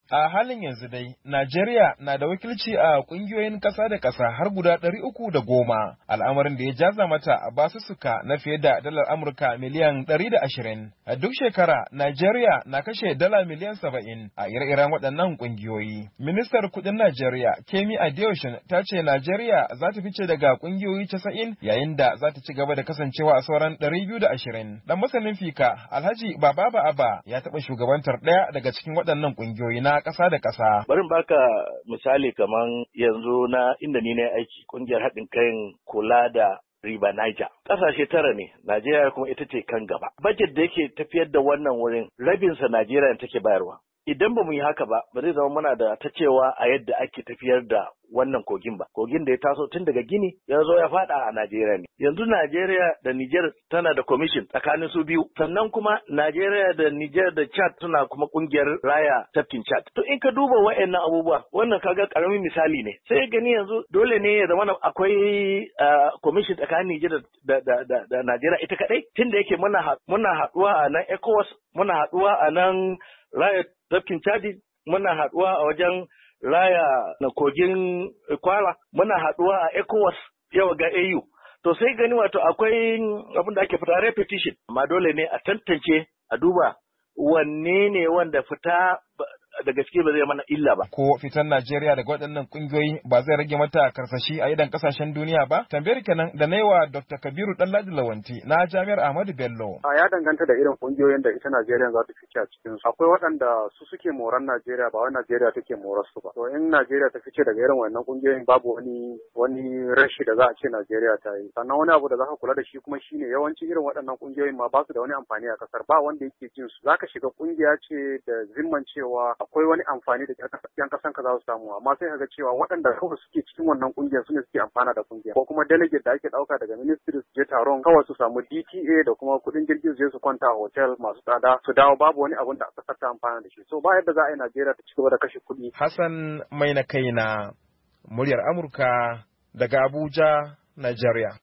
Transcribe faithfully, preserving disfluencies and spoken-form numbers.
A halin yanzu dai, Najeriya na da wakilci a ƙungiyoyin ƙasa da ƙasa har guda ɗari uku da goma, al'amarin da ya jaza mata a basussuka na fiye da dalar Amurka miliyan ɗari da ashirin. A duk shekara, Najeriya na kashe dala miliyan saba'in a ire-iren waɗannan ƙungiyoyi. Ministar kuɗin Najeriya, Kemi Adeosun, ta ce Najeriya za ta fice daga ƙungiyoyi casa'in yayin da za ta ci gaba da kasancewa a sauran ɗari biyu da ashirin. Dan masanin fika, Alhaji Baba Ba'aba, ya taɓa shugabantar ɗaya daga cikin waɗannan ƙungiyoyi na ƙasa da ƙasa. Bari baka misali kaman yanzu na inda ni na aiki ƙungiyar haɗin kan kula da riba Niger. Ƙasashe tara ne, Najeriya kuma ita ce kan gaba. Bajet da yake tafiyar da wannan wurin rabinsa Najeriya take bayarwa. Idan ba mu yi haka ba, ba zai zama muna da ta cewa a yadda ake tafiyar da wannan kogin ba. Kogin da ya taso tun daga Gini ya zo ya fada a Najeriya ne. Yanzu Najeriya da Niger tana da commission tsakanin su biyu. Sannan kuma Najeriya da Niger da Chad suna kuma kungiyar raya tafkin Chad. To in ka duba wa'annan abubuwa, wannan kaga karamin misali ne. Sai gani yanzu dole ne ya zama akwai commission tsakanin Niger da da da, da Najeriya ita kadai. Tunda yake muna muna haduwa a nan ECOWAS, muna haduwa a nan raya tafkin Chadi, muna haduwa a wajen raya na kogin Kwara, muna haɗuwa a ECOWAS yau ga A U. To sai gani wato akwai abin da ake fita repetition, amma dole ne a tantance a duba wanne ne wanda fita da gaske ba zai mana illa ba. Ko fitan Najeriya daga waɗannan ƙungiyoyi ba zai rage mata karsashi a idan ƙasashen duniya ba? Tambayar kenan da na yi wa Doctor Kabiru Ɗanladi Lawanti na Jami'ar Ahmadu Bello. A ya danganta da irin ƙungiyoyin da ita Najeriya za ta fice a cikin su. Akwai waɗanda su suke moran Najeriya ba wai Najeriya take morar su ba. To in Najeriya ta fice daga irin wannan ƙungiyoyin babu wani wani rashi da za a ce Najeriya ta yi. Sannan wani abu da za ka kula da shi kuma shine yawanci irin waɗannan ƙungiyoyin ma ba su da wani amfani a ƙasar, ba wanda yake jin su. Za ka shiga ƙungiya ce da zimman cewa akwai wani amfani da yan kasan ka za su samu, amma sai kaga cewa waɗanda kawai suke cikin wannan kungiyar su ne suke amfana da kungiyar, ko kuma delegate da ake ɗauka daga ministry su je taron kawai su samu D T A da kuma kuɗin jirgin su je su kwanta a hotel masu tsada su dawo babu wani abun da aka ta amfana da shi. So ba yadda za a yi Najeriya ta ci gaba da kashe kuɗi. Hassan Mai na kaina, muryar Amurka daga Abuja, Najeriya.